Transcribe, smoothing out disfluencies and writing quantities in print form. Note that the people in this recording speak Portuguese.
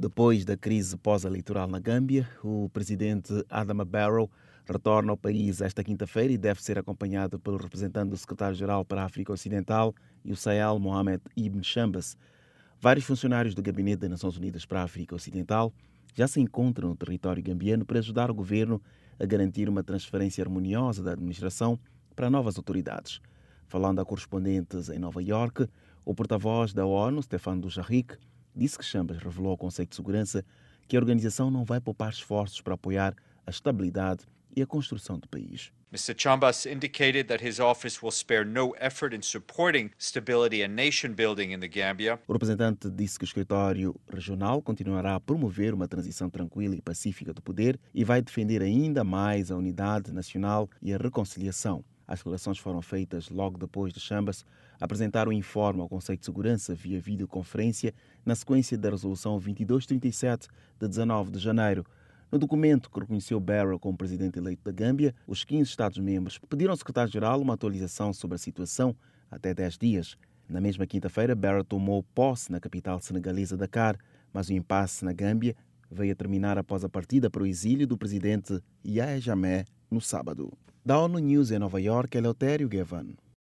Depois da crise pós-eleitoral na Gâmbia, o presidente Adama Barrow retorna ao país esta quinta-feira e deve ser acompanhado pelo representante do secretário-geral para a África Ocidental e o Sahel, Mohamed Ibn Chambas. Vários funcionários do Gabinete das Nações Unidas para a África Ocidental já se encontram no território gambiano para ajudar o governo a garantir uma transferência harmoniosa da administração para novas autoridades. Falando a correspondentes em Nova Iorque, o porta-voz da ONU, Stefan Dujarric, disse que Chambas revelou ao Conselho de Segurança que a organização não vai poupar esforços para apoiar a estabilidade e a construção do país. Mr. Chambas indicated that his office will spare no effort in supporting stability and nation building in the Gambia. O representante disse que o escritório regional continuará a promover uma transição tranquila e pacífica do poder e vai defender ainda mais a unidade nacional e a reconciliação. As declarações foram feitas logo depois de Chambas apresentar o informe ao Conselho de Segurança via videoconferência na sequência da Resolução 2237 de 19 de janeiro. No documento que reconheceu Barrow como presidente eleito da Gâmbia, os 15 Estados-membros pediram ao secretário-geral uma atualização sobre a situação até 10 dias. Na mesma quinta-feira, Barrow tomou posse na capital senegalesa Dakar, mas o impasse na Gâmbia veio a terminar após a partida para o exílio do presidente Yahya Jammeh no sábado. Da ONU News em Nova Iorque, Eleutério Gavan.